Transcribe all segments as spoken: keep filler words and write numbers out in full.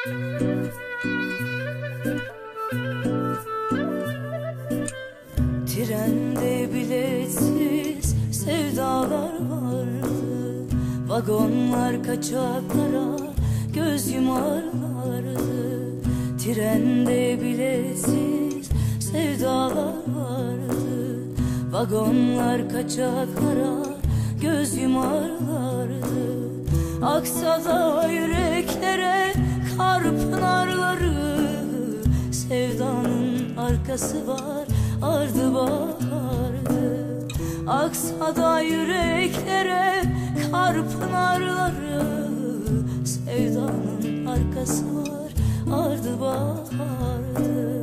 Trende biletsiz sevdalar vardı, vagonlar kaçaklara göz yumarlardı. Trende biletsiz sevdalar vardı, vagonlar kaçaklara göz yumarlardı. Aksa da yüreklere kar pınarları, sevdanın arkası var, ardı bahardı. Aksa da yüreklere kar pınarları, sevdanın arkası var, ardı bahardı.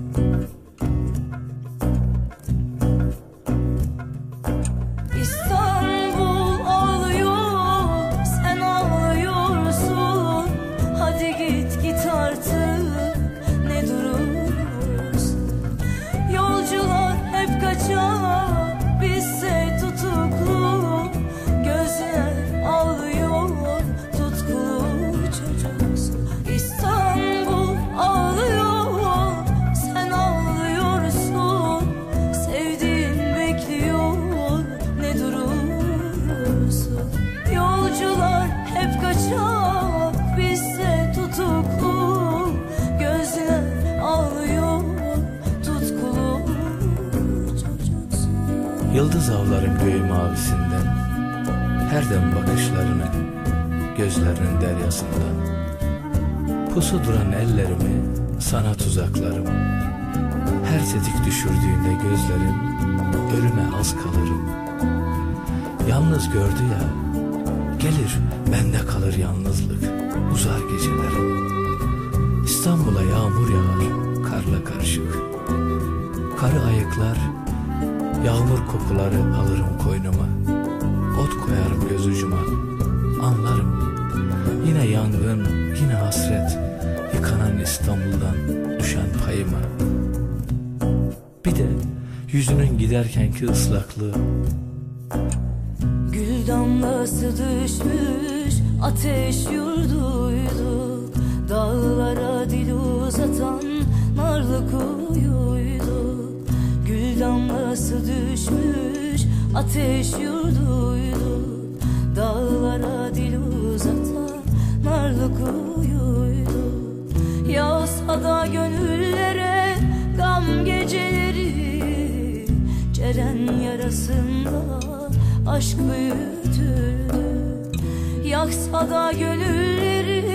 İstanbul ağlıyor, sen ağlıyorsun. Hadi git git artık, ne durursun? Yolcular hep kaçar, bizse tutuklu. Gözler ağlıyor, tutkulu çocuksun. İstanbul ağlıyor, sen ağlıyorsun. Sevdiğin bekliyor, ne durursun? Yolcular hep kaçar, bizse tutuklu. Gözler ağlıyor, tutkulu çocuksun. Yıldız avlarım göğü mavisinden, her dem bakışlarını gözlerinin deryasından. Pusu duran ellerimi sana tuzaklarım, her tetik düşürdüğünde gözlerim ölüme az kalırım. Yalnız gördü ya, gelir bende kalır yalnızlık, uzar gecelerim. İstanbul'a yağmur yağar karla karışık, karı ayıklar, yağmur kokuları alırım koynuma. Ot koyarım göz ucuma, anlarım. Yine yangın, yine hasret, yıkanan İstanbul'dan düşen payıma. Bir de yüzünün giderkenki ıslaklığı. Gül damlası düşmüş ateş yurduydu, dağlara dil uzatan narlı kuyuydu. Gül damlası düşmüş ateş yurduydu, dağlara dil uzatan narlı kuyuydu. Yağsa da gönüllere gam geceleri, Ceren yarasında aşk büyütürdü. Yaksa da gönülleri